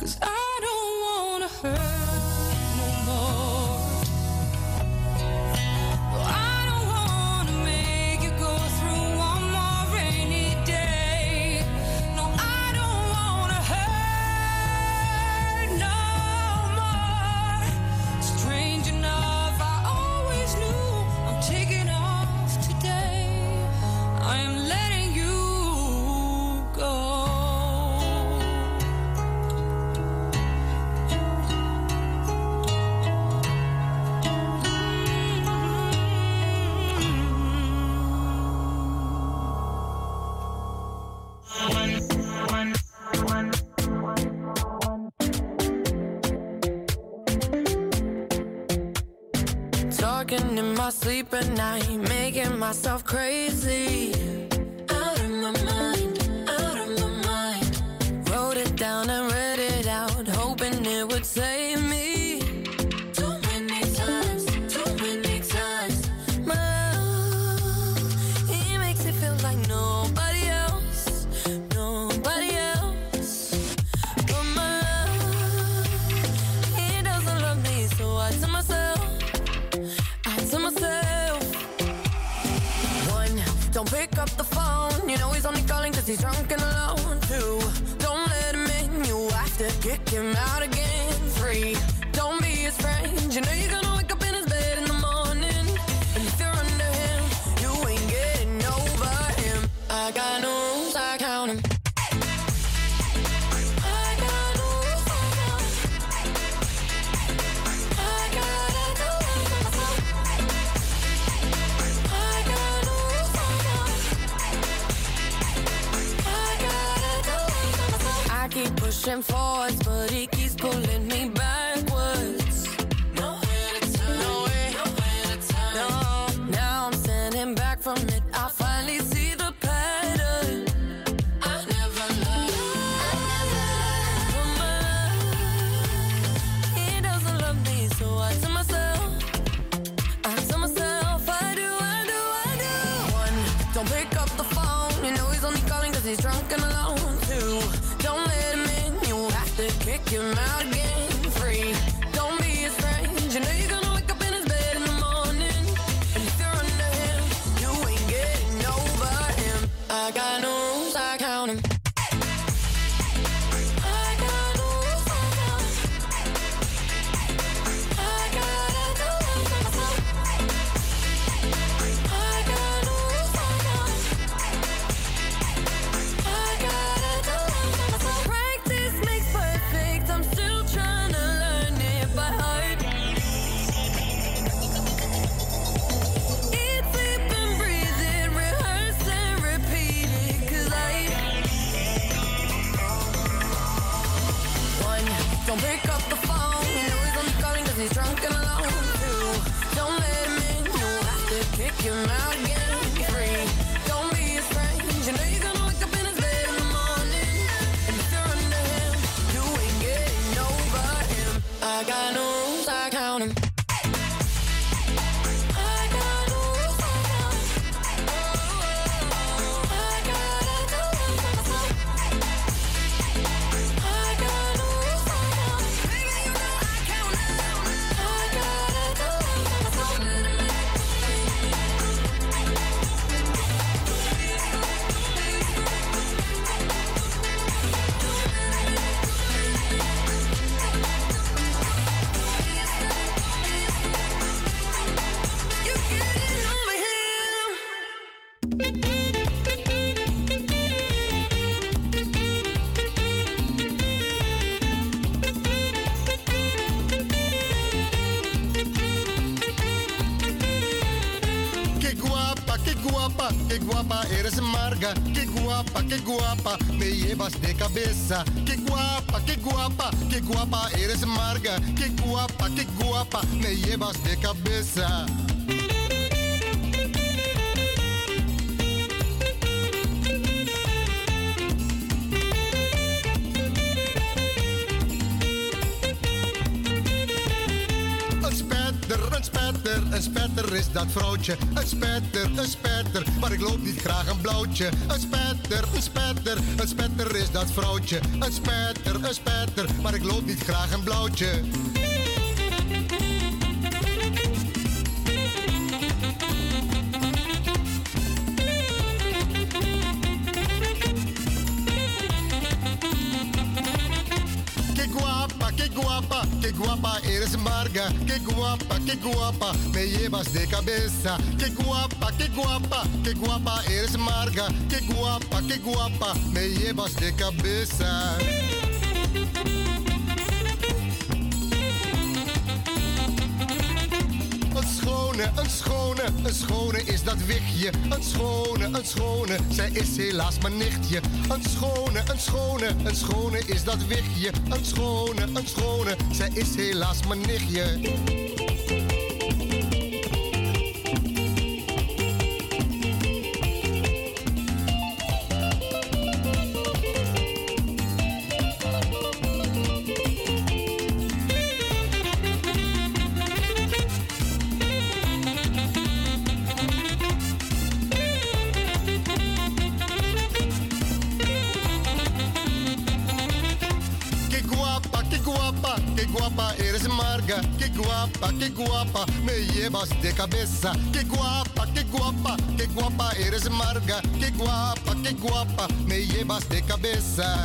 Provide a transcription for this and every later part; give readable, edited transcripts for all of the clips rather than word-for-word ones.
'Cause I don't wanna hurt no more. I don't wanna make you go through one more rainy day. No, I don't wanna hurt no more. Strange enough, I always knew I'm taking off today. I am letting you go. Talking in my sleep at night, making myself crazy. Out of my mind, out of my mind. Wrote it down and read it out, hoping it would save me. Too many times, too many times. My love, he makes it feel like nobody else, nobody else. But my love, he doesn't love me, so I tell myself, to myself. One, don't pick up the phone. You know he's only calling 'cause he's drunk and alone. Two, don't let him in. You have to kick him out again. Three, don't be his friend. You know you're gonna wake up in his bed in the morning. And if you're under him, you ain't getting over him. I got no rules, I count him. Pushing forwards, but he keeps pulling me backwards. Nowhere to turn, nowhere to turn. No, now I'm standing back from it. I finally see the pattern. I never loved. But my love, he doesn't love me, so I tell myself, I do. One, don't pick up the phone. You know he's only calling 'cause he's drunk and alone. Two, don't let him in. Kick him out again. Three, don't be his friend. You know you're gonna wake up in his bed in the morning. And if you're under him, you ain't getting over him. I got no rules, I count him. Don't pick up the phone. You know he's only calling 'cause he's drunk and alone. Two, don't let him in. You have to kick him out again. Three, don't be his friend. You know you're gonna wake up in his bed in the morning. And if you're under him, you ain't getting over him. I got no rules, I count him. Qué guapa, eres amarga, qué guapa, me llevas de cabeza. Qué guapa, eres amarga, qué guapa, me llevas de cabeza. Een spetter is dat vrouwtje. Een spetter, maar ik loop niet graag een blauwtje. Een spetter is dat vrouwtje. Een spetter, maar ik loop niet graag een blauwtje. Que guapa eres Marga, que guapa, me llevas de cabeza. Que guapa eres Marga, que guapa, me llevas de cabeza. Een schone is dat wichtje. Een schone, zij is helaas mijn nichtje. Een schone is dat wichtje. Een schone, zij is helaas mijn nichtje. Que guapa, me llevas de cabeza. Que guapa eres Marga. Que guapa, me llevas de cabeza.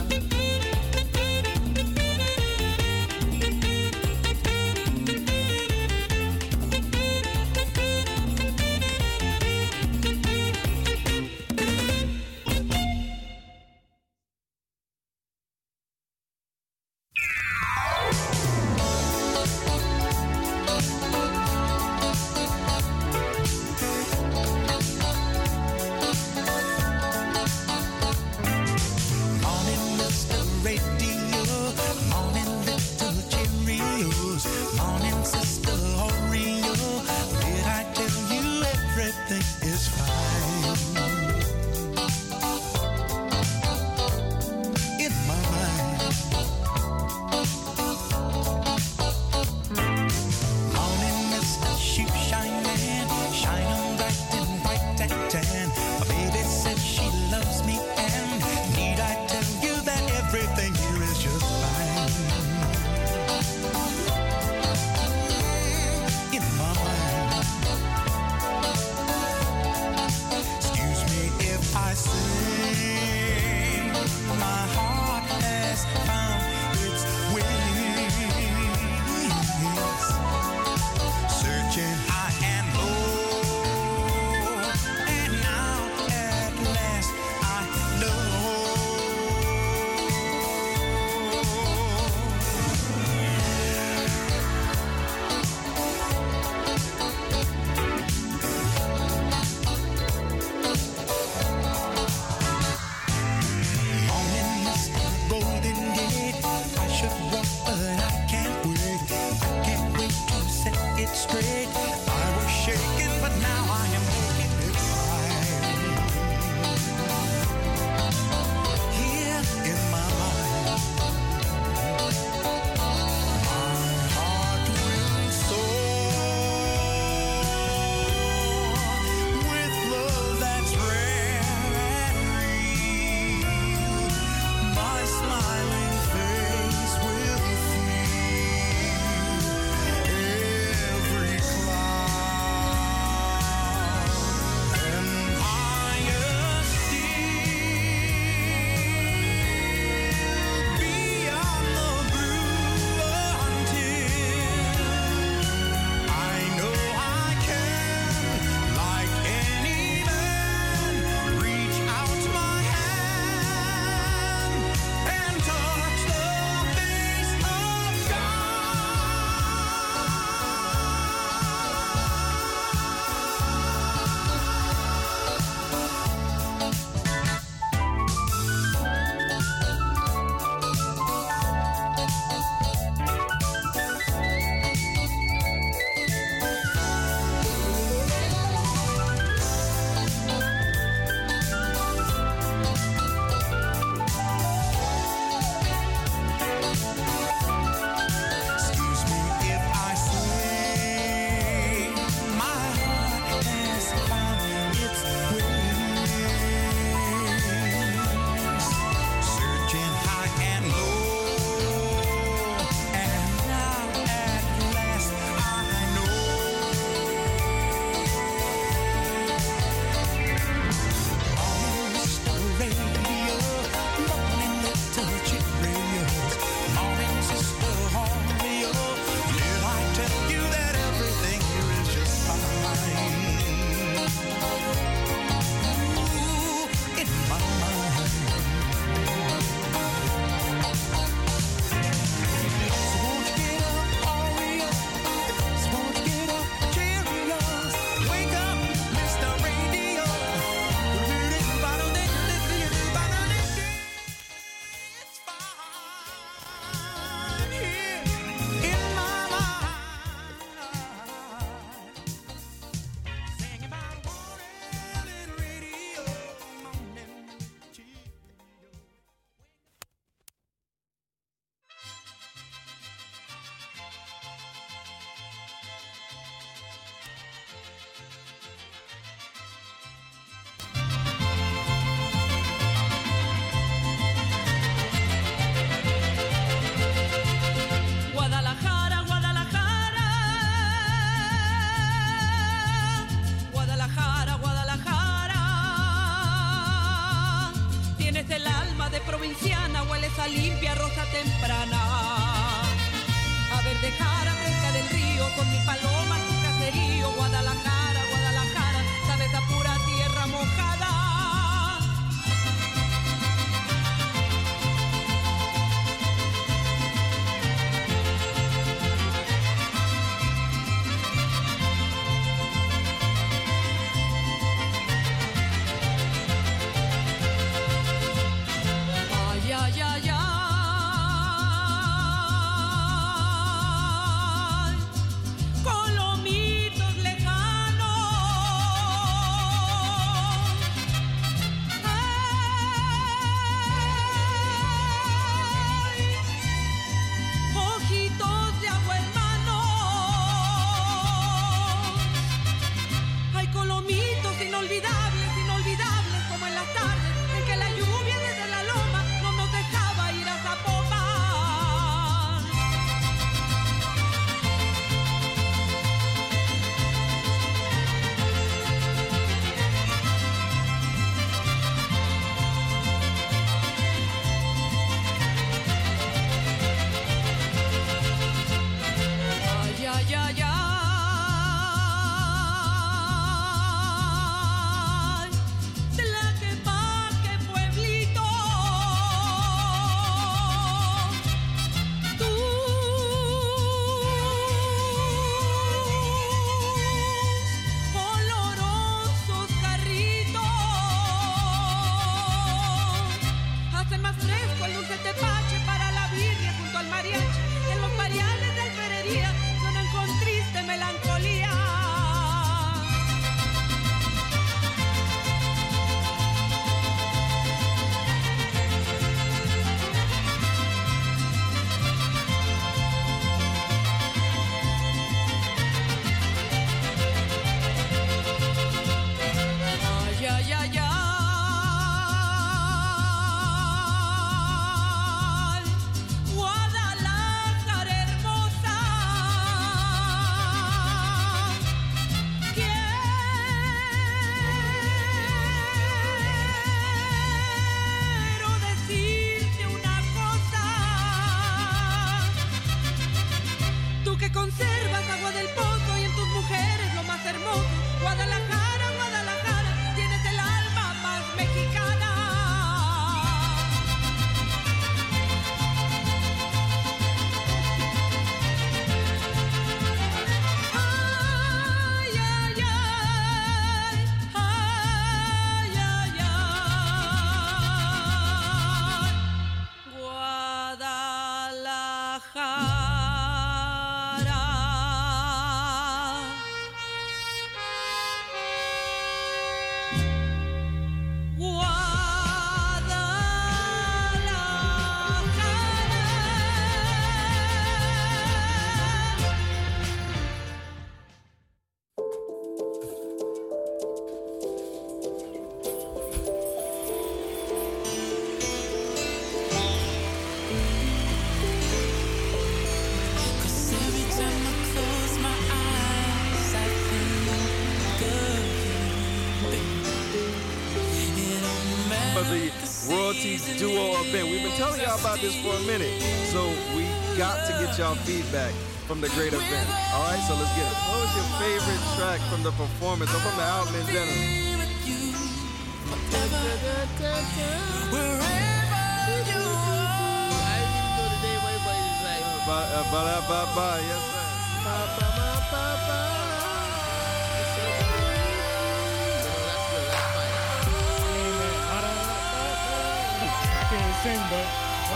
rosa limpia, rosa temprana. A ver, dejara fresca del río, con mi paloma tu caserío. Guadalajara, Guadalajara, sabes a pura tierra mojada. Duo event. We've been telling y'all about this for a minute, so we got to get y'all feedback from the great event. All right, so let's get it. What was your favorite track from the performance or from the album in general? Ba-da-ba-ba, yes sir. Sing, but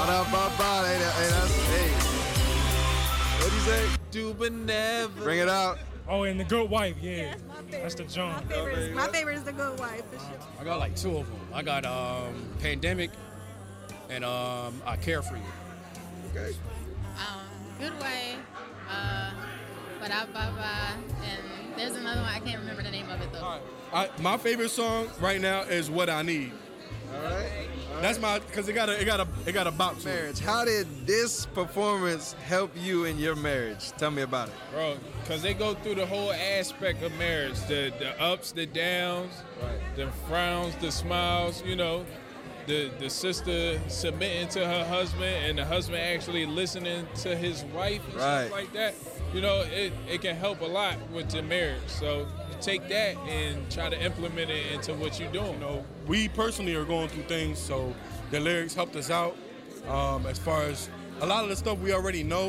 hey. What'd you say? Do but never. Bring it out. Oh, and The Good Wife, yeah. That's the joint. My favorite is The Good Wife, for sure. I got like two of them. I got Pandemic and I Care For You. Okay. Good Way, Ba-da-ba-ba, and there's another one, I can't remember the name of it though. All right. My favorite song right now is What I Need. All right. That's because it got a bop to it. Marriage. How did this performance help you in your marriage? Tell me about it. Bro, because they go through the whole aspect of marriage, the ups, the downs, right, the frowns, the smiles, you know. the sister submitting to her husband and the husband actually listening to his wife and stuff like that, you know, it can help a lot with your marriage. So you take that and try to implement it into what you're doing. You know, we personally are going through things, so the lyrics helped us out as far as a lot of the stuff we already know.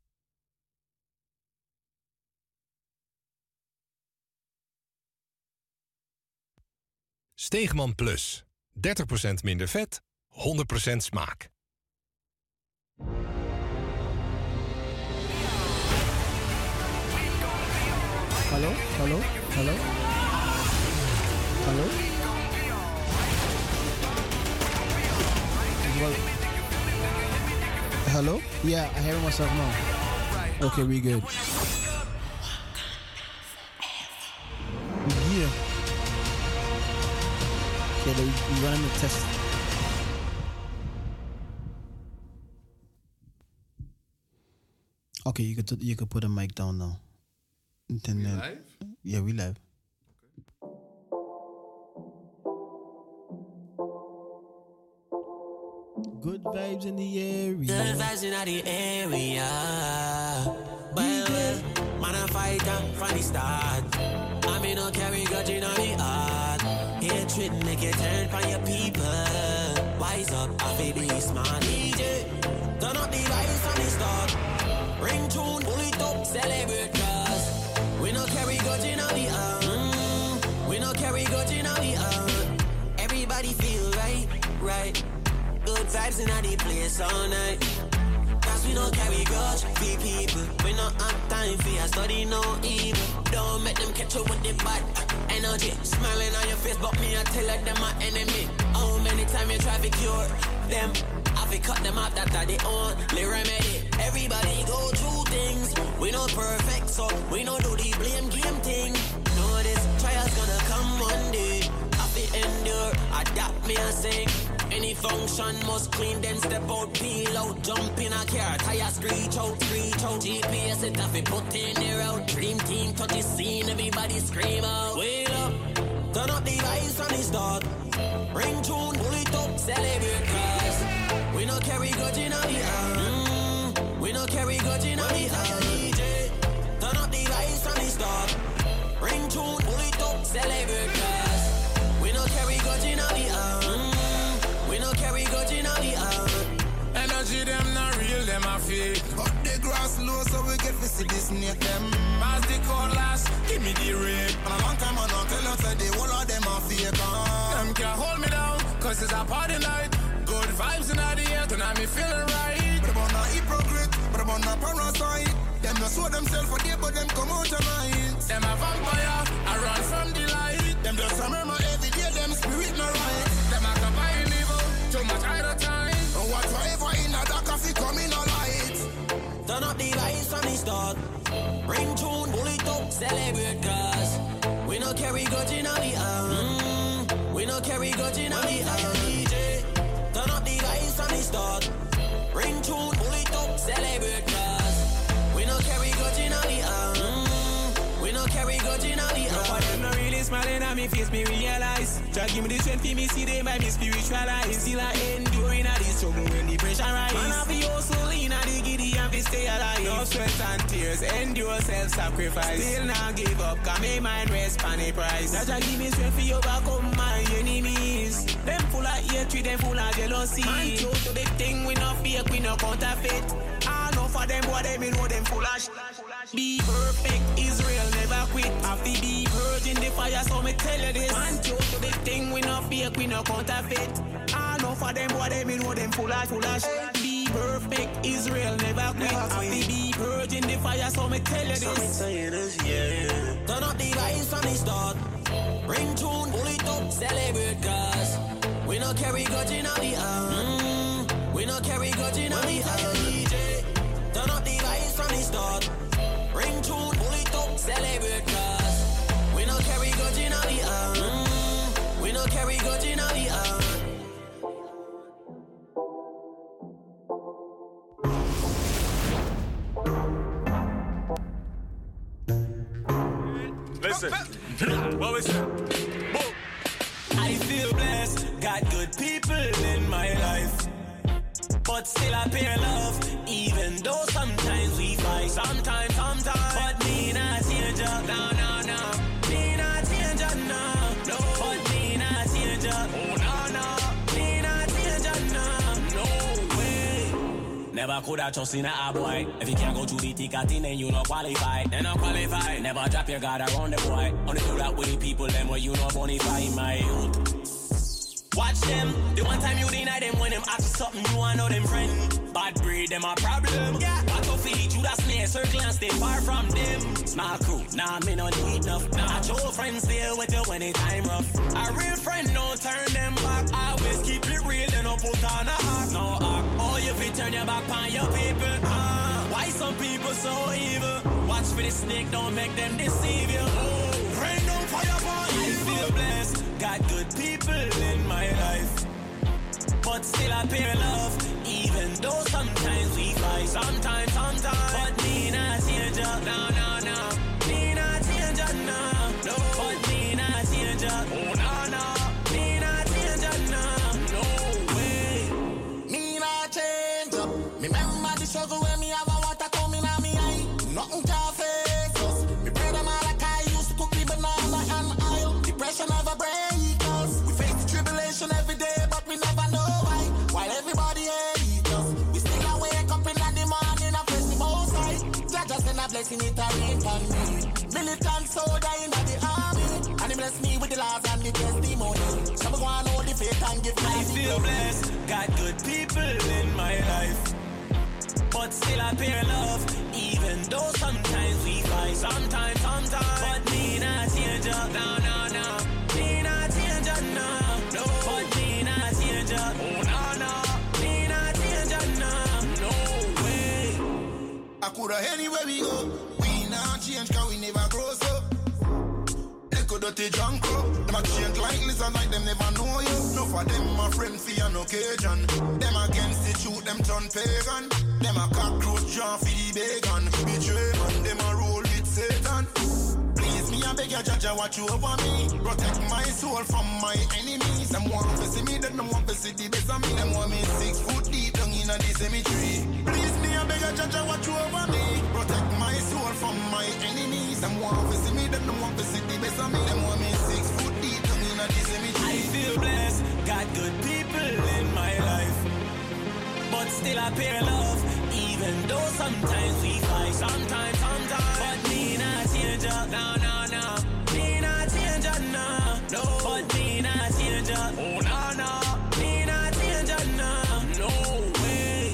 Steegman Plus. 30% minder vet, 100% smaak. Hallo? Hallo? Hallo? Hallo? Hello? Yeah, I hear myself now. Okay, we good. Yeah. Okay, we running the test. Okay, you could put a mic down now. Then, we live? Yeah, we live. Good vibes in the area. Good vibes in the area. Well, man, I fight from the start. I mean, no carry grudge in the heart. Hatred make you turn from your people. Wise up, I feel be smart. DJ, turn up the vibes from the start. Ring tune, pull it up, celebrate cause we no carry grudge in the heart. We no carry grudge in the heart. Everybody feel right, right. Good vibes in the place all night. Cause we don't carry grudge for people. We not have time for your study, no evil. Don't make them catch you with the bad energy. Smiling on your face, but me I tell like them my enemy. How many times you try to cure them? I fi cut them out, that the only remedy. Everybody go through things. We not perfect, so we not do the blame game thing. Know this trial's gonna come one day. I fi endure, adapt me and sing. Any function must clean, then step out, peel out, jump in a car, tire screech out, GPS it off, put in the road, dream team touch the scene, everybody scream out. Wait up, turn up the vibes from the start, ring tune, pull it up, celebrate cause we no carry grudge in the heart, we no carry grudge in the heart. DJ, turn up the vibes from the start, ring tune, pull it up, celebrate cause we no carry grudge in the heart. We no carry grudge in the heart. Energy them not real, them a fake. But the grass low, so we get to see this snake them. Pass the cutlass, give me the rake. And a long time I don't tell us that the whole of them a fake. Them can't hold me down, cause it's a party night. Good vibes in the air, tonight me feeling right. But I'm not hypocrite, but I'm not parasite. Them not show themselves for day, but them come out tonight. Them a vampire, I run from the light. Them just remember every day, them spirit no right. Them a combine evil, too much idle time. Whatsoever in a dark coffee come in a light. Turn up the lights from the start. Ring tune, pull it up, celebrate cause we no carry grudge in the heart. We no carry grudge in the heart. DJ, turn up the lights from the start. Ring tune, pull it up, celebrate cause we no carry grudge in the heart. We no carry grudge in the heart. But them no really smiling at me face, me realize. Try give me the strength for me see them by me spiritualize. Still I enduring at this struggle when the pressure rise. Man I be hustle in a the giddy and fi stay alive. No sweat and tears, endure self-sacrifice. Still not give up, cause my mind rest on the price. Try give me strength for overcome my enemies. Them full of hatred, them full of jealousy. Man true to the thing, we no fake, we no counterfeit. I know for them boy, them know them full of be perfect, Israel never quit. Have to be purged in the fire, so me tell you this. Man true to the thing, we no fake, we no counterfeit. I know for them boy, them know them full of be perfect, Israel never quit. Have to be purged in the fire, so me tell you this. Turn up the vibes from the start. Ring tune, pull it up, celebrate cause we no carry grudge in the heart. We no carry grudge in the heart. DJ, turn up the vibes from the start. Ring tune, pull it up, celebrate cause we no carry grudge in the heart. We no carry grudge in the heart. Listen, what we say? I feel blessed. God got good people in my life. But still I pay love, even though sometimes we fight. Sometimes. But me not change up, no. Me not change up, no. But me not change up, oh no. Me not change up, no way. Never could have trust in a boy. If you can't go through the thick and thin, then you not qualify. Never drop your guard around the boy. Only do that with the people, them where you not bonify, my youth. Watch them, the one time you deny them when them ask something, you want know them friend. Bad breed, them a problem. Yeah. Battlefield, you that snare, circle and stay far from them. Small crew, nah, me no need enough. Nah, your friends stay with you when it time rough. A real friend, don't turn them back. Always keep it real, then don't put on a act. No act, oh, you fit turn your back on your people. Why some people so evil? Watch for the snake, don't make them deceive you. Oh, rain down fire upon you. I feel blessed, got good people in my life. But still I pay love, even though sometimes we fight. Sometimes. But me not change up, no. Me not change up, no. But me not change up, oh no. Me not change up, no way. Me not change up. Me remember the struggle when me have a water coming on me eye. Nothing can face us. Me brother Malachi used to cook me banana and oil. Depression never break us. We face the tribulation every day, but we never know why. While everybody hates us, we still wake up in the morning and press the most high. Just send a blessing, it a rain on me. Militant soldier in the army, and he bless me with the laws and the testimony. Some go on hold the faith and give me. I feel blessed, got good people in my life. But still I pay love, even though sometimes we fight. Sometimes. But me not change up, no. Me not change up, no. But me not change up, oh no. Me not change up, no way. I coulda anywhere we go. We not change cause we never grow so. Echo dirty drunk crow. Them a change like lizard like them never know you. No for them my friend for an occasion. Them against the truth, them turn pagan. Them a cockroach draw for the bacon. Betray man, them a roll with Satan. Please me, I beg you, judge, watch you over me. Protect my soul from my enemies. Them want to see me, then them want to see the best of me. Them want me 6 foot deep down in the cemetery. Please me, I beg you, judge, watch you over me. Protect my soul from my enemies. Them want to see me, then them want to see the best of me. Them want me 6 foot deep down in the cemetery. I feel blessed, got good people in my life. But still I pay love, even though sometimes we fight. Sometimes. But me not change up, no. Me not change up, no. But me not change up, oh no. Me not change up, no way.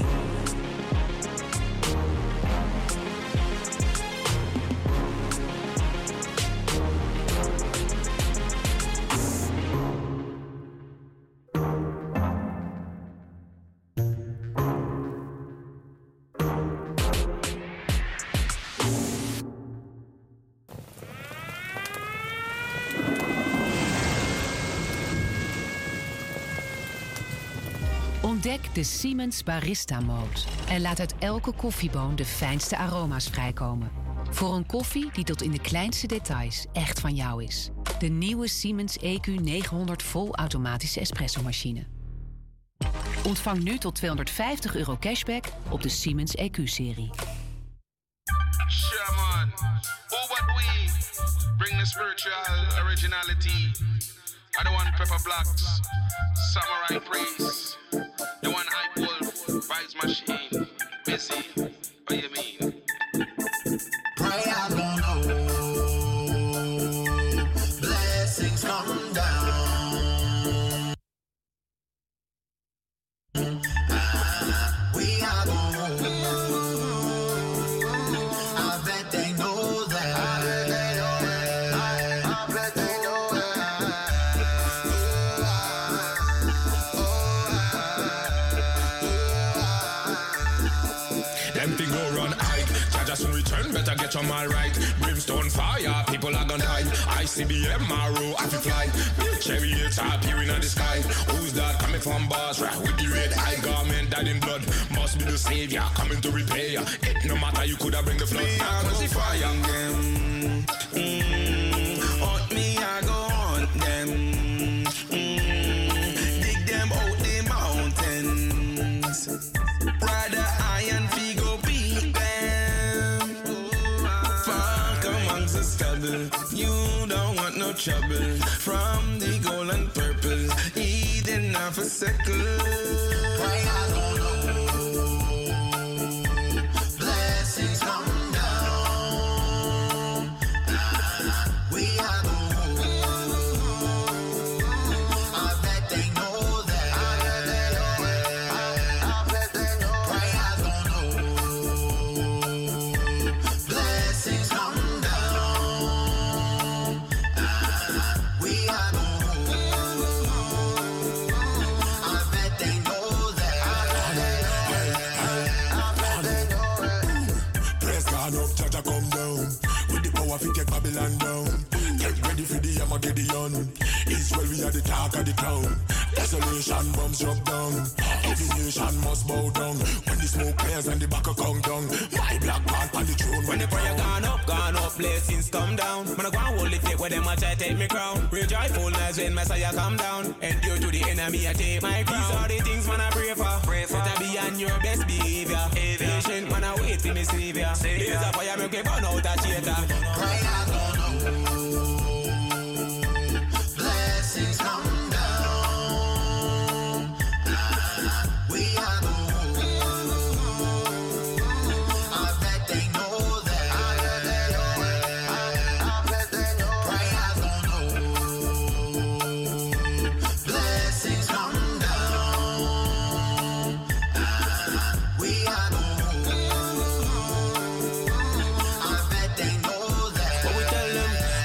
Ontdek de Siemens Barista Mode en laat uit elke koffieboon de fijnste aroma's vrijkomen. Voor een koffie die tot in de kleinste details echt van jou is. De nieuwe Siemens EQ 900 vol automatische espresso-machine. Ontvang nu tot €250 cashback op de Siemens EQ-serie. Sure man, oh what we bring the spiritual originality. I don't want Pepper Blocks, Samurai Priest, the one I pull, Vibes Machine, Busy, what you mean? Pray I don't know, blessings come down. We are gonna, I bet they know that. Better get on my right. Brimstone fire, people are gonna die. ICBM, Maro, I fly. Big chariots are appearing in the sky. Who's that coming from bars? Right with the red eye garment, dyed in blood. Must be the savior coming to repay ya. No matter you coulda bring the flood. Cause the fire them. Hunt me, I go hunt them. Dig trouble. From the gold and purple, eating off a circle. Blessings come down. We are the I bet they know that. I bet they know. Prayers don't know. Blessings come down. We are the I bet they know that. Praise God up, Jaja come down. With the power fi take Babylon down. Get ready for the Armageddon. Israel, we are the talk of the town. Desolation bombs drop down. Every nation must bow down. When the smoke clears and the back come down. My black part on the throne. When the prayer gone up, blessings come down. Man, I go and hold it fake where them a try take me crown. Real joyfulness when Messiah come down. Endure to the enemy, I take my crown. These are the things man I pray for. Better be on your best behavior. Patient man I wait for me savior. There's a fire make me burn out a theater. Prayers don't know. Blessings come down. We are the I bet they know that. I bet they know. Prayers don't know. Blessings come down. We are the I bet they know that. What we tell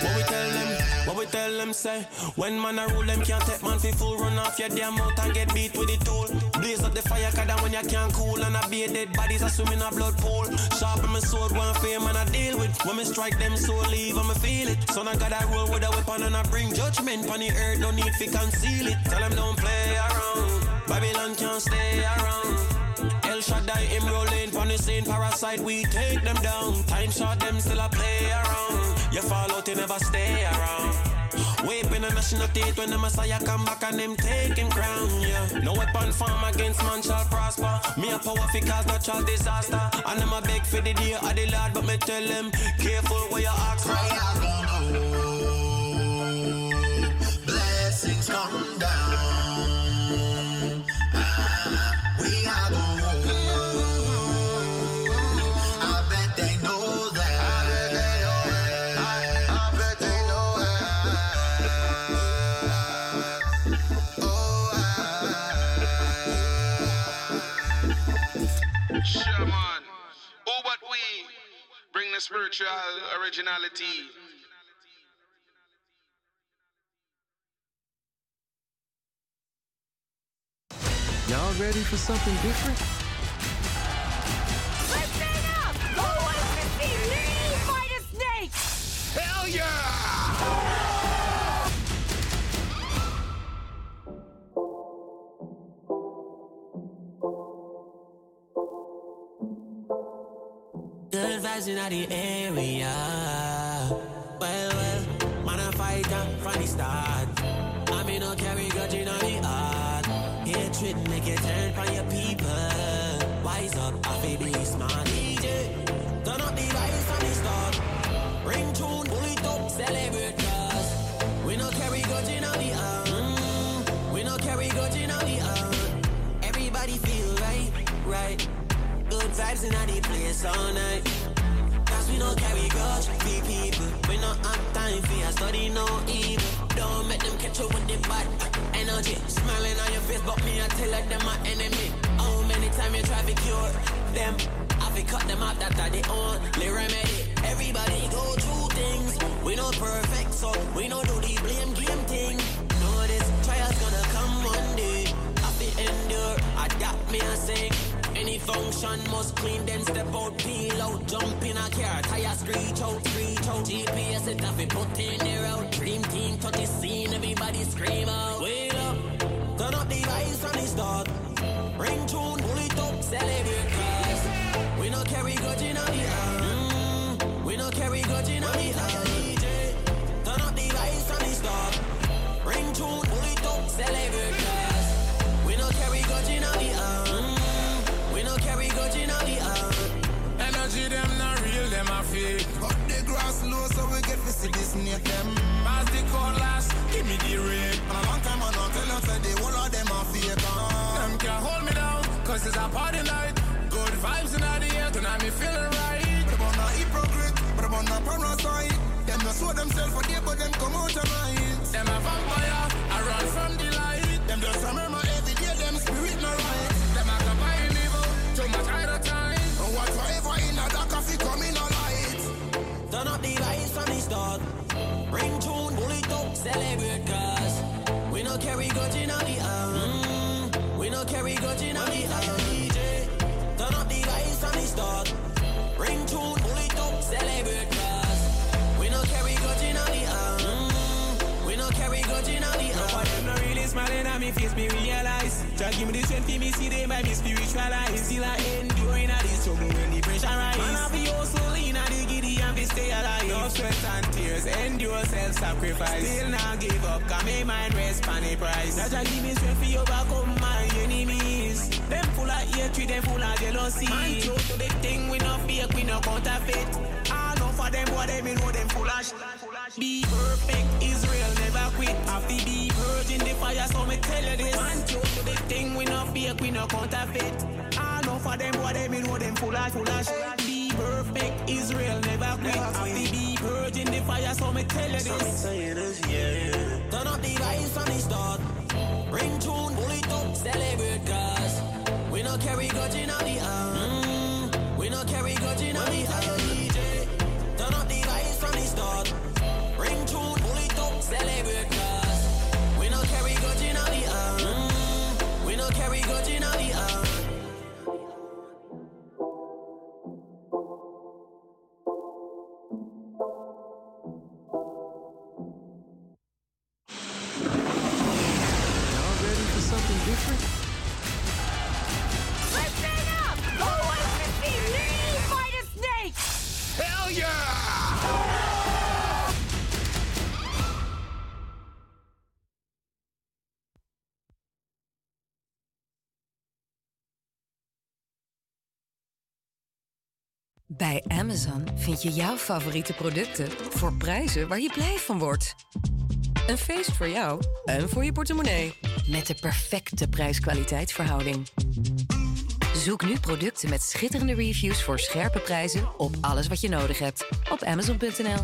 them, say, when man a rule them can't take man fi full run off your damn mouth and get beat with the tool. Blaze up the fire cause when you can't cool and I be a dead bodies I swim in a blood pool. Sharpen my sword one fame and I deal with. When me strike them so leave and me feel it. Son I gotta roll with a weapon and I bring judgment on the earth, no need fi conceal it. Tell them don't play around, Babylon can't stay around. El Shaddai him rolling on the scene, parasite we take them down. Time short them still a play around. You fall out you never stay around. Waving a national teeth when the Messiah come back and them taking crown, yeah. No weapon form against man shall prosper. Me a power fi cause natural disaster. And them a beg for the day of the Lord, but me tell them careful where you ask for. Prayers don't know. Blessings come down. We are the I bet they know that. Sure, man. Oh, but we bring the spiritual originality. Y'all ready for something different? Listen up! Who wants to see me fight a snake? Hell yeah! Good vibes in the area. Well, man a fighter from the start. I mean, no carry grudge in the heart. Hatred make you turn from your people. Wise up, I feel be smart. DJ, turn up the vibes from the start. Ring tune, pull it up, celebrate cause we no carry grudge in the heart. We no carry grudge in the heart. Everybody feel right. Good vibes in the place all night. Cause we don't carry grudge, we people. We not have time for your study, no evil. Don't make them catch you with the bad energy. Smiling on your face, but me I tell them my enemy. How many times you try to cure them? I fi cut them out, that are the only remedy. Everybody go through things. We not perfect, so we not do the blame game thing. Know this trial's gonna come one day. I fi endure, I got me a sing. Any function must clean, then step out, peel out, jump in a car, tire screech out. GPS it have it put in the road. Dream team touch the scene, everybody scream out. Wait up, turn up the vibes from the start. Ring tune, pull it up, celebrate cause we no carry grudge in the heart. We no carry grudge in the heart. DJ, turn up the vibes from the start. Ring tune, pull it up, celebrate cause we no carry grudge in the heart. We no carry grudge in the heart. Energy them not real, them a fake. But the grass low, so we get to see this near them. Pass the call This is our party night. Good vibes in the air, tonight me feeling right. But I'm not hypocrite, but I'm not parasite. Them just show themselves for day, but them come out tonight. Them a vampire, I run from the light. Them just remember every day, them spirit no right. Them a combine evil, too much idle time. And whatsoever in a dark coffee come in a light. Turn up the lights from the start. Ring tune, pull it up, celebrate cause we no carry grudge in the arm. We no carry grudge in the arm. DJ, turn up the lights from the start. Ring tune, pull it up, celebrate cause we no carry grudge in the arm. We no carry grudge in the arm. But them no really smiling at me face, me realize. Just give me the strength for me see them by me spiritualize. Still I enduring at this trouble when the pressure rise. Man I be also lean at the giddy and be stay alive. No sweat and tears, endure self-sacrifice. Still not give up, cause my mind rest on the price. That just give me strength for overcome my enemies. Them full of hatred, them full of jealousy. Man true to the thing, we no fake, we no counterfeit. I know for them what they know them full of be perfect, Israel never quit. Have to be purged in the fire, so me tell you this. Man true to the thing, we no fake, we no counterfeit. I know for them what they know them full of be perfect, Israel never quit. Have to be purged in the fire, so me tell you this. Turn up the lights from the start. Ring tune, pull it up, celebrate cause we no carry grudge in the arm. We no carry grudge in the arm. DJ, turn up the lights from the start. Ring tune, pull it up, celebrate cause we no carry grudge in the arm. We no carry grudge in the arm. Something different? Listen up! Who wants to see me fight a snake? Hell yeah! Bij Amazon vind je jouw favoriete producten voor prijzen waar je blij van wordt. Een feest voor jou en voor je portemonnee. Met de perfecte prijs-kwaliteitsverhouding. Zoek nu producten met schitterende reviews voor scherpe prijzen op alles wat je nodig hebt. Op Amazon.nl.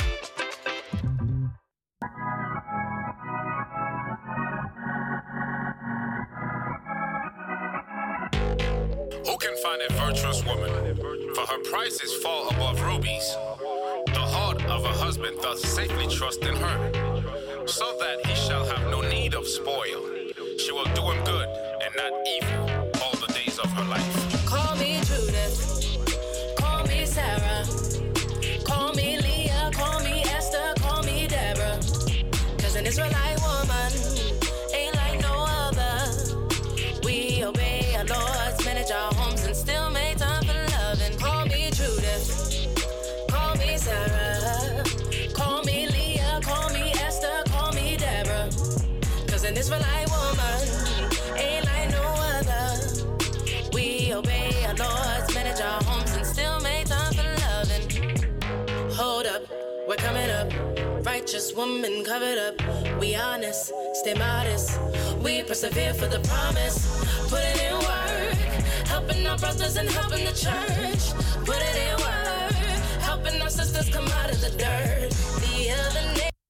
Who can find a virtuous woman? For her prices fall above rubies. The heart of a husband doth safely trust in her, so that he shall have no need of spoil. She will do him good and not evil all the days of her life. Call me Judith, call me Sarah, call me Leah, call me Esther, call me Deborah. 'Cause an Israelite woman ain't like no other. We obey our Lords, manage our homes, and still make time for loving. Call me Judith, call me Sarah, call me Leah, call me Esther, call me Deborah. 'Cause an Israelite woman ain't like no other. We obey our Lords, manage our homes, and still make time for loving. Hold up, we're coming up. Righteous woman covered up. We honest, stay modest. We persevere for the promise. Put it in work, helping our brothers and helping the church. Put it in work, helping our sisters come out of the dirt. The other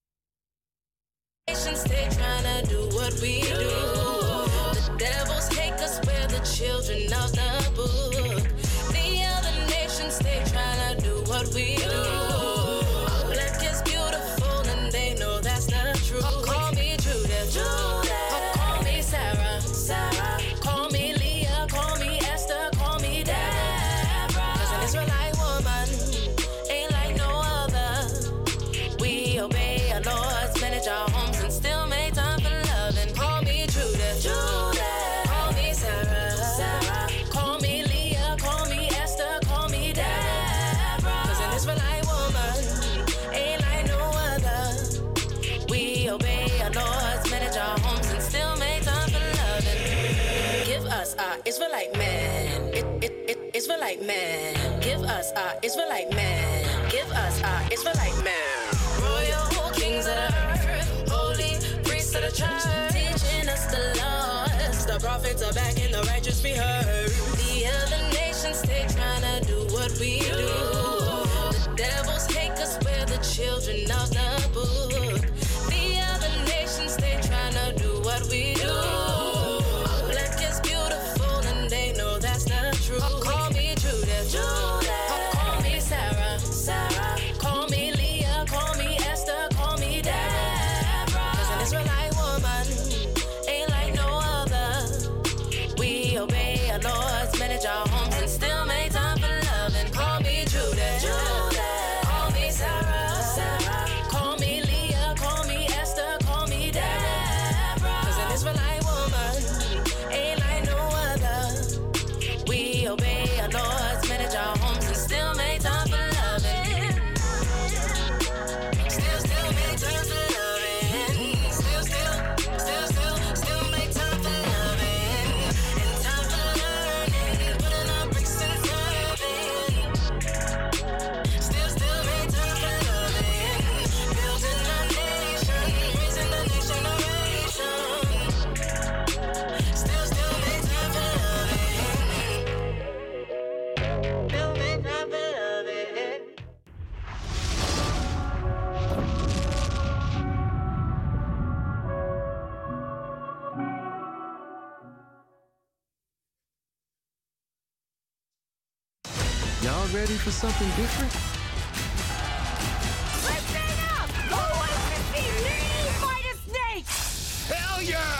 nations, they tryna do what we do. The devils hate us, we're the children of the book. The other nations, they tryna do what we do. Our black is beautiful and they know that's not true. Call me Judith, call me Sarah, call me Leah, call me Esther, call me Deborah. 'Cause an Israelite woman ain't like no other. We obey our Lords, manage our homes, and still make time for loving. Call me Judith, call me Sarah, call me Leah, call me Esther, call me Deborah. 'Cause an Israelite woman ain't like no other. We obey our Lords, manage our homes, and still make time for loving. Give us our Israelite man. Israelite man. Give us our Israelite man. Give us our Israelite man. Royal kings of the earth, holy priests of the church, teaching us the laws, the the prophets are back and the righteous be heard. The other nations, they tryna do what we do. The devils take us where the children of the book. The other nations, they tryna do what we do. Our black is beautiful and they know that's not true. Call me Judith, call me Sarah, call me Leah, call me Esther, call me Deborah. 'Cause an Israelite woman ain't like no other. We obey our Lord's, manage our homes and still make time for love. And call me Judith, call me Sarah, call me Leah, call me Esther, call me Deborah. 'Cause an Israelite woman ain't like no other. We obey our Lord's, manage our homes and still make time for loving. Still make time for loving. Still make time for loving. And time for learning, putting up bricks and serving. Still make time for loving. Building a nation, raising the next generation. Still make time for loving. Still make time for loving. Y'all ready for something different? Listen up! Who wants to see me fight a snake? Hell yeah!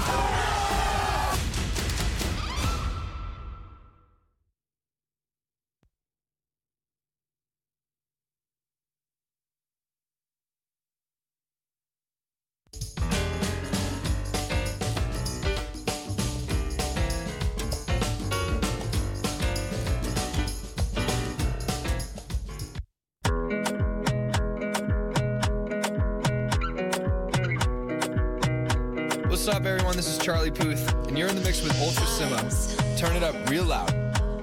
What's up, everyone? This is Charlie Puth, and you're in the mix with Ultra Sima. Turn it up real loud.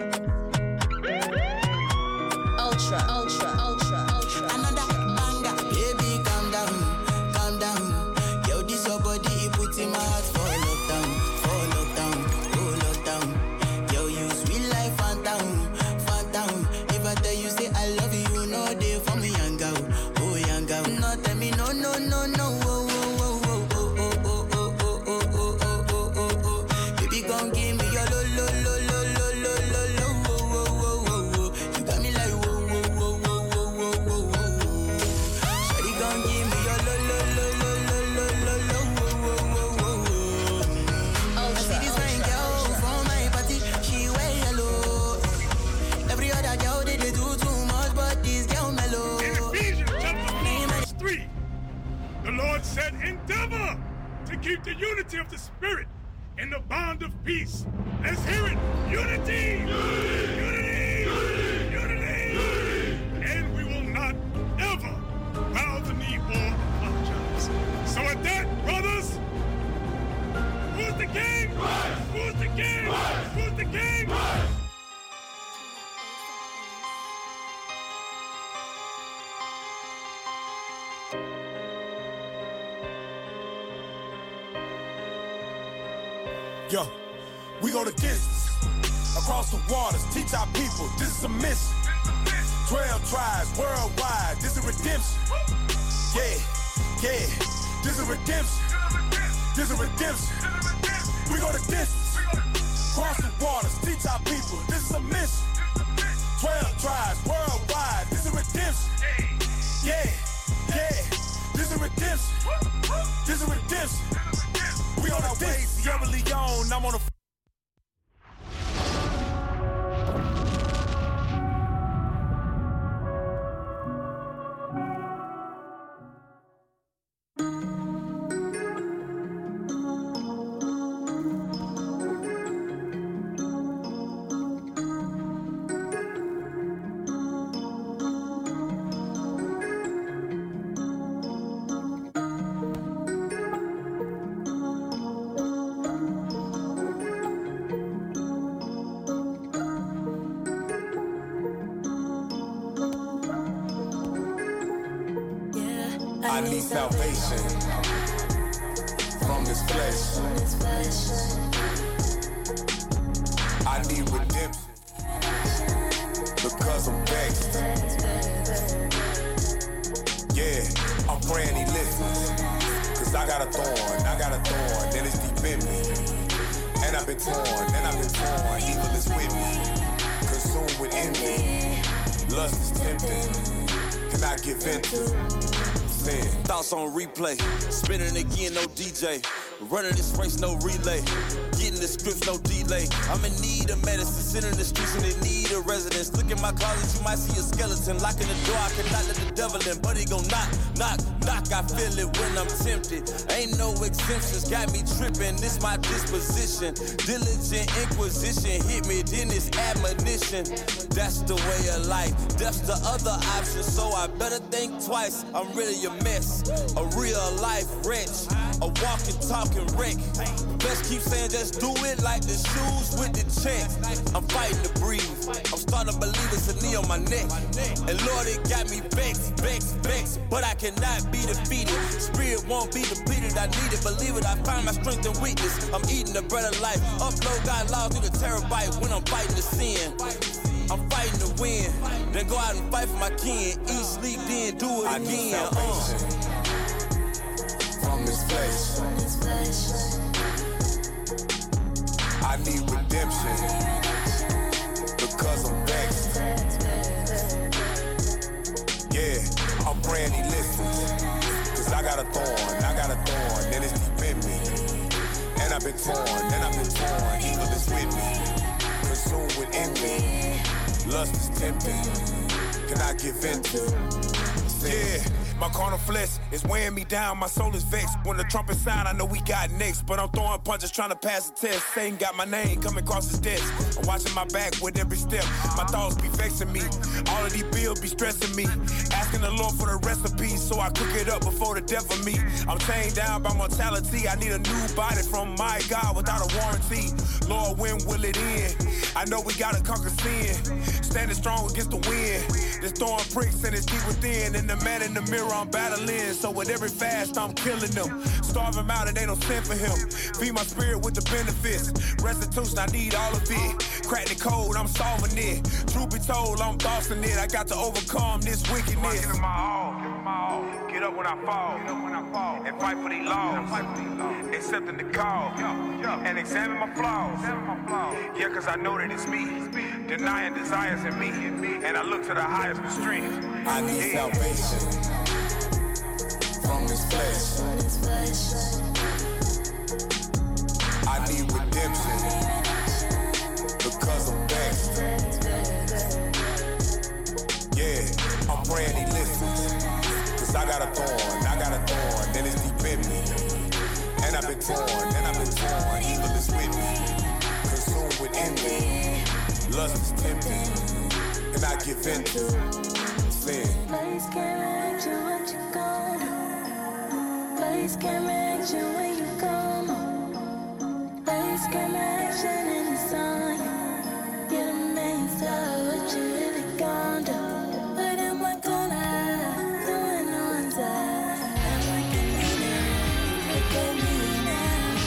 Ultra. Another banger. Baby, calm down. Yo, this your body, it puts in my heart for lockdown. Yo, you sweet life, phantom. If I tell you, say I love you, you know they for me, young girl. Oh, young girl. No, tell me, no. Baby, gon' give me your lo. You got me like whoa. Shawty gon' give me your lo. I see this fine girl from my party, she wear yellow. Every other girl they do too much, but this girl mellow. In Ephesians chapter 4, verse 3, the Lord said, endeavor to keep the unity of the Spirit in the bond of peace. Let's hear it. Unity. And we will not ever bow the knee or apologize. So at that, brothers, who's the king? Who's the king? Who's the king? Yo, we go the distance, across the waters, teach our people, this is a mission. 12 tribes worldwide, this is redemption. Yeah, this is redemption. We go the distance, across the waters, teach our people, this is a mission. 12 tribes worldwide, this is redemption. Yeah, this is redemption. We on our way, Sierra Leone, I'm on a I need salvation from this flesh. I need redemption because I'm vexed. Yeah, I'm praying he listens. Cause I got a thorn, then it's deep in me. And I've been torn, evil is with me. Consumed with envy, lust is tempting. Can I give in to sin? Thoughts on replay, spinning again, no DJ. Running this race, no relay. Getting the scripts, no delay. I'm in need of medicine, sitting in the streets and in need of residence. Look in my closet, you might see a skeleton. Locking the door, I cannot let the devil in. But he gon' knock, knock, knock. I feel it when I'm tempted. Ain't no exemptions, got me tripping. This my disposition. Diligent inquisition hit me, then it's admonition. That's the way of life. That's the other option, so I better think twice. I'm really a mess, a real life wretch, a walking, talking wreck. Best keep saying just do it like the shoes with the check. I'm fighting to breathe. I'm starting to believe it's a knee on my neck. And Lord, it got me vexed, vexed, vexed. But I cannot be defeated. Spirit won't be depleted. I need it, believe it. I find my strength and weakness. I'm eating the bread of life. Upload God laws through the terabyte when I'm fighting the sin. I'm fighting to win. Then go out and fight for my kin. Eat, sleep, then do it again. From this flesh. I need redemption because I'm vexed. Yeah, I'm praying he listens. Cause I got a thorn, then it's deep in me. And I've been torn, evil is with me. Consumed with envy, lust is tempting. Can I give in to? Yeah. My carnal flesh is weighing me down, my soul is vexed. When the trumpet sound, I know we got next. But I'm throwing punches, trying to pass the test. Satan got my name coming across his desk. I'm watching my back with every step. My thoughts be vexing me. All of these bills be stressing me. Asking the Lord for the recipe, so I cook it up before the death of me. I'm chained down by mortality. I need a new body from my God without a warranty. Lord, when will it end? I know we gotta conquer sin. Standing strong against the wind. This throwing pricks and it's deep within. And the man in the mirror I'm battling, so with every fast I'm killing them. Starve him out, it ain't no sin for him. Feed my spirit with the benefits. Restitution, I need all of it. Crack the code, I'm solving it. Truth be told, I'm bossing it. I got to overcome this wickedness. Give it my all, Get up when I fall, and fight for these laws. Accepting the call, and examine my flaws. Yeah, cause I know that it's me. Denying desires in me, and I look to the highest for strength. I need salvation from this flesh. I need redemption because I'm vexed. Yeah, I'm praying he listens. Cause I got a thorn, then it's deep in me. And I've been torn, evil is with me. Consumed with envy, lust is tempting. And I give in to sin. Place can't ask you what you gonna do. Place can't ask you where you come. Place can't ask you in the sun. Get a man style, what you really gonna do? What am I gonna do when no one's out? I'm like a minute, look at me now.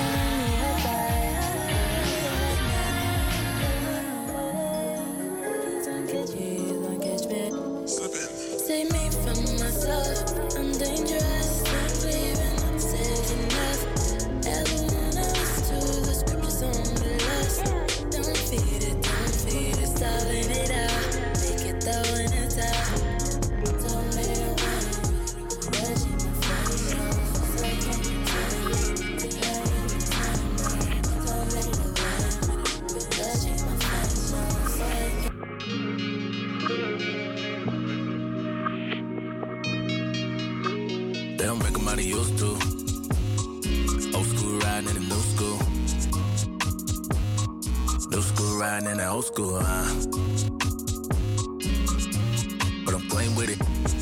Please don't catch me. Save me from myself, I'm dangerous. Ain't leaving, I'm safe enough. Everyone else to the scriptures on the lust. Don't feed it, starving it out. Take it though when it's out. Don't let it run. Rushing my phone, don't let it run. Rushing my They don't make them out of used to. Old school riding in the new school. New school riding in the old school, But I'm playing with it.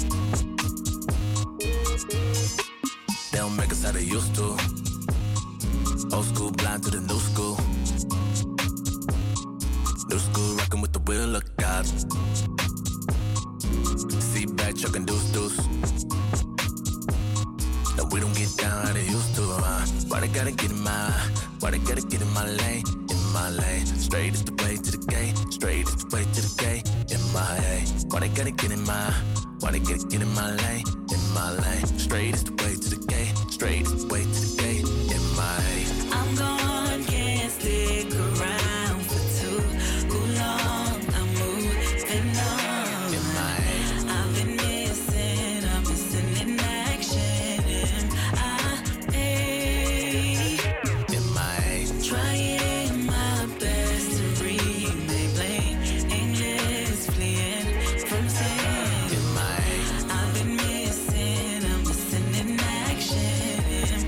They don't make us out of used to. Old school blind to the new school. New school rocking with the wheel, look out. Seat back, trucking deuce. No, we don't get down how they used to, Why they gotta get in my lane, in my lane. Straight is the way to the gate. Straight is the way to the gate. MIA. Why they gotta get in my? Why they gotta get in my lane? In my lane. Straight is the way to the gate. Straight is the way to the gate. MIA. I'm gone, can't stick around for too long. I'm moving on. I've been missing in action. MIA. Trying my best to remain plain. English fleeing from sin. I've been missing in action.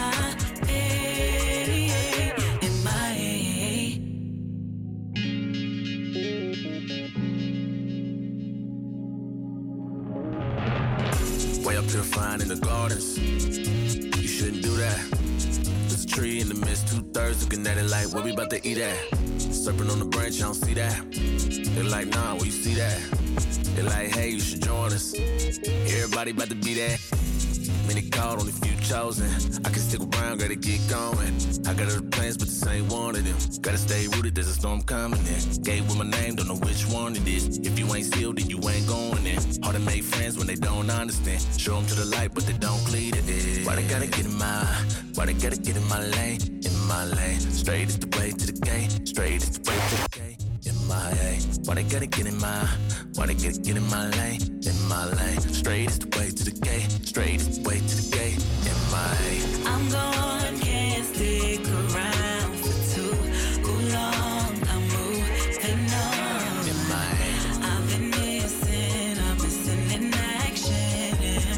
Way up purifying in the gardens. You shouldn't do that. There's a tree in the midst, 2/3 looking at it like, where we about to eat at? Serpent on the branch, I don't see that. They're like, nah, where you see that? They're like, hey, you should join us. Everybody about to be there. Many called, only few chosen. I can stick around, gotta get going. I got other plans, but this ain't one of them. Gotta stay rooted, there's a storm coming in. Gave with my name, don't know which one it is. If you ain't sealed, then you ain't going in. Hard to make friends when they don't understand. Show them to the light, but they don't clear it. Why they gotta get in my? Why they gotta get in my lane? In my lane. Straight is the way to the gate. Straight is the way to the gate. MIA. Why they gotta get in my? Why they gotta get in my lane? In my lane. Straight is the way to the gate. Straight is the way to the gate. MIA. I'm gone, can't stick around for too long. I'm moving on. I've been missing in action.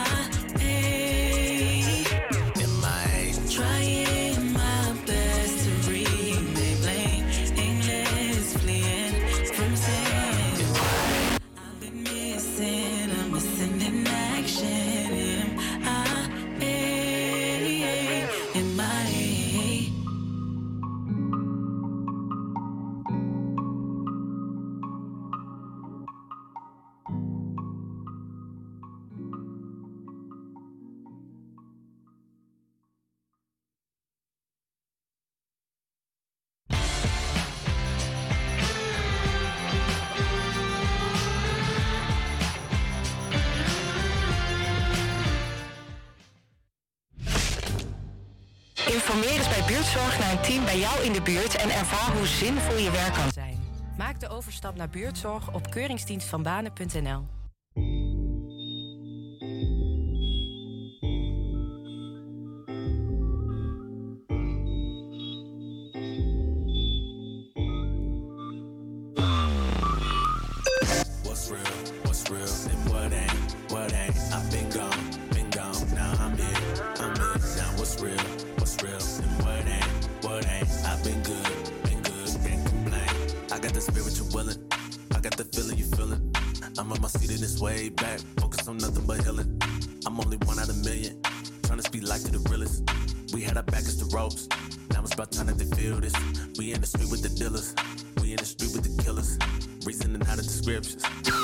MIA. Trying my best to remain plain. English fleeing from sin. I've been missing in action. Informeer eens bij Buurtzorg naar een team bij jou in de buurt en ervaar hoe zinvol je werk kan zijn. Maak de overstap naar buurtzorg op keuringsdienstvanbanen.nl. What's real, and what ain't, I've been gone, now I'm here, now what's real, and what ain't, I've been good, can't complain, I got the spirit you're willing, I got the feeling you're feeling, I'm on my seat in this way back, focus on nothing but healing, I'm only one out of a million, trying to speak life to the realest, we had our back against the ropes, now it's about time that they feel this, we in the street with the dealers, we in the street with the killers, reasoning out of descriptions.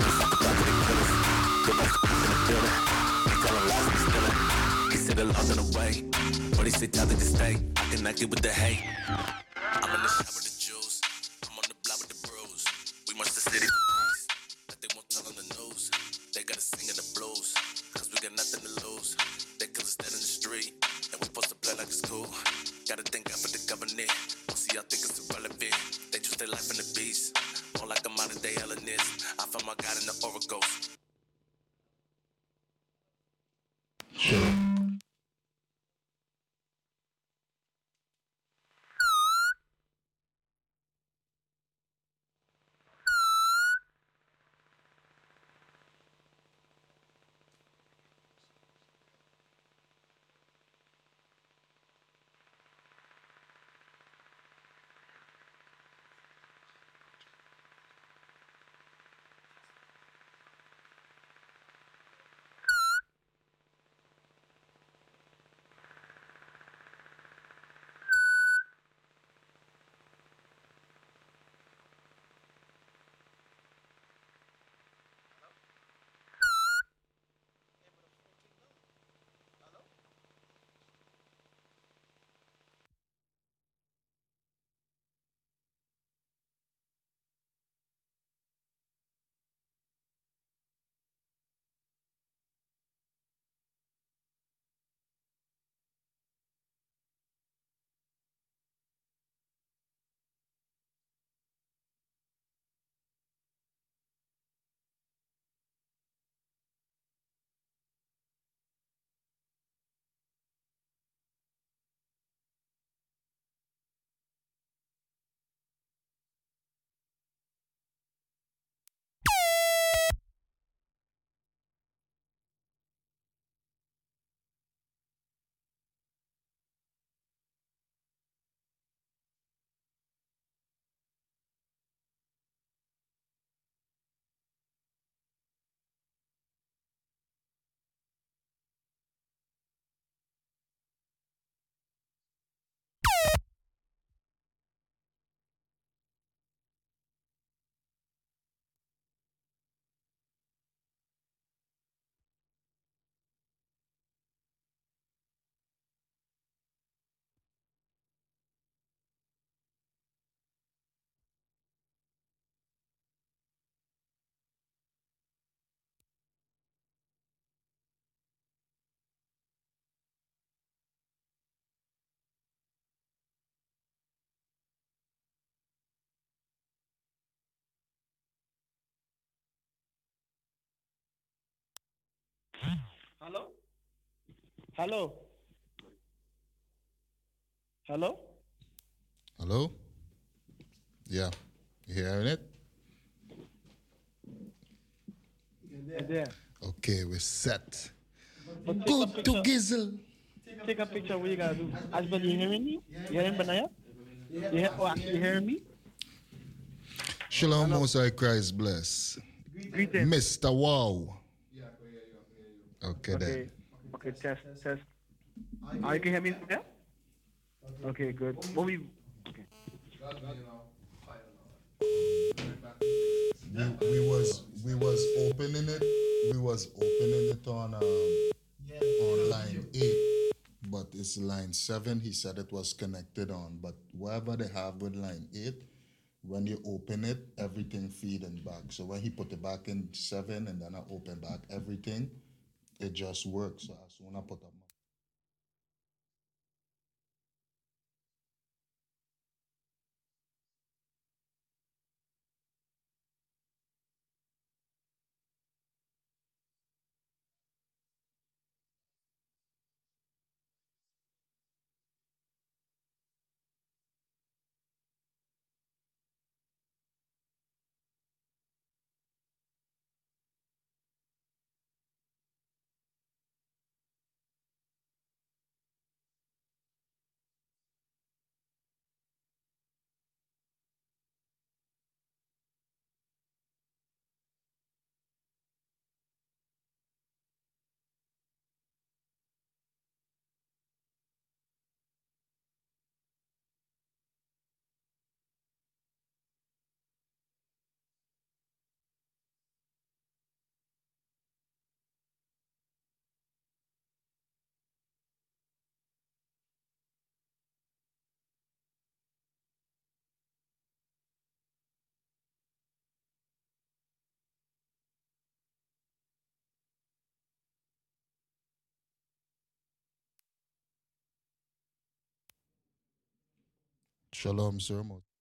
He said a lot on the way, but he said tell me to stay. I connected with the hate. I'm in the shop with the juice. I'm on the block with the bros. We march the city that they won't tell on the news. They gotta sing in the blues, cause we got nothing to lose. They kill us dead in the street, and we supposed to play like it's cool. Gotta thank God for the government. Don't see y'all think it's irrelevant. They choose their life in the beast. More like a modern day Hellenist. I found my God in the oracles. Hello? Hello? Hello? Hello? Yeah. You hearing it? Yeah. Okay, we're set. But Good to Gizzle. Take a picture. What you gotta do? Asbel, you hearing me? You hearing Benaya? You hearing me? Shalom, Most High Christ bless. Greetings. Mr. Wow. Okay, then. Okay, test. You can hear me? Yeah? Okay, good. What we... Okay. We was opening it. We was opening it on line 8, but it's line 7. He said it was connected on, but whatever they have with line 8, when you open it, everything feeding back. So when he put it back in 7 and then I open back everything, it just works. So as soon as I put up Shalom, sir.